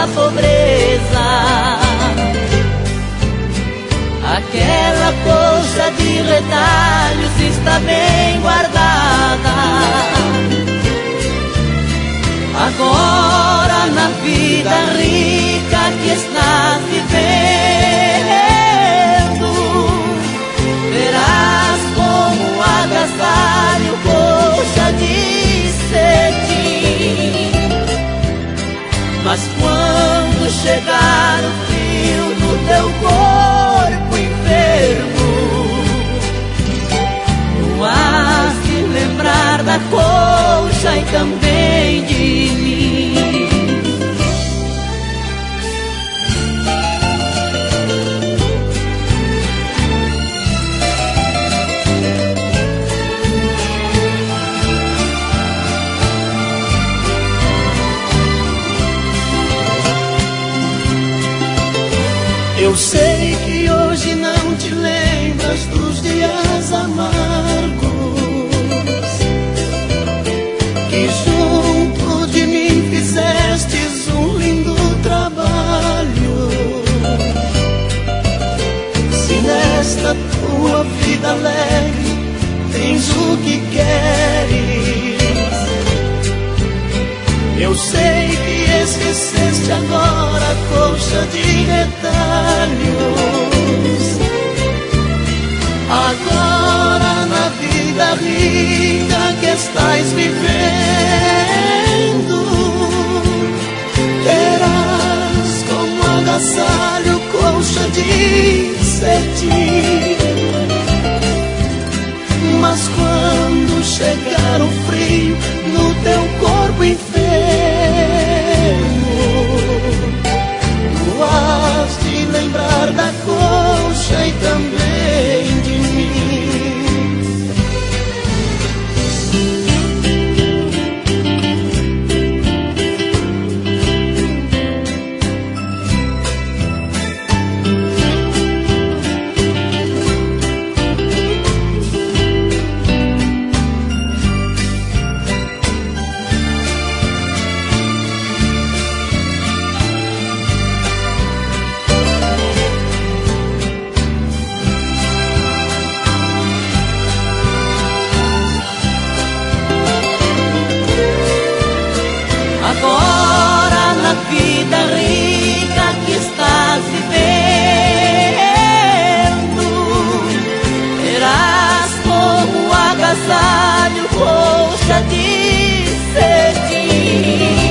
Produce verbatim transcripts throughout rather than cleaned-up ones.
da pobreza. Aquela colcha de retalhos está bem guardada. Agora na vida rica que estás vivendo, verás como agasalho colcha de cetim. Mas quando chegar o frio no teu corpo enfermo, tu has de lembrar da colcha e também de mim. Eu sei que hoje não te lembras dos dias amargos, que junto de mim fizestes um lindo trabalho. Se nesta tua vida alegre tens o que queres, eu sei que esqueceste agora a colcha de retalhos. Agora na vida rica que estás vivendo, terás como agasalho colcha de cetim. Mas quando chegar o frio no teu corpo enfermo, tu has de lembrar da colcha e também de mim. Agora na vida rica que estás vivendo, terás como agasalho colcha de cetim.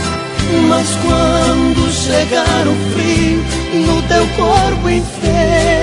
Mas quando chegar o frio no teu corpo enfermo,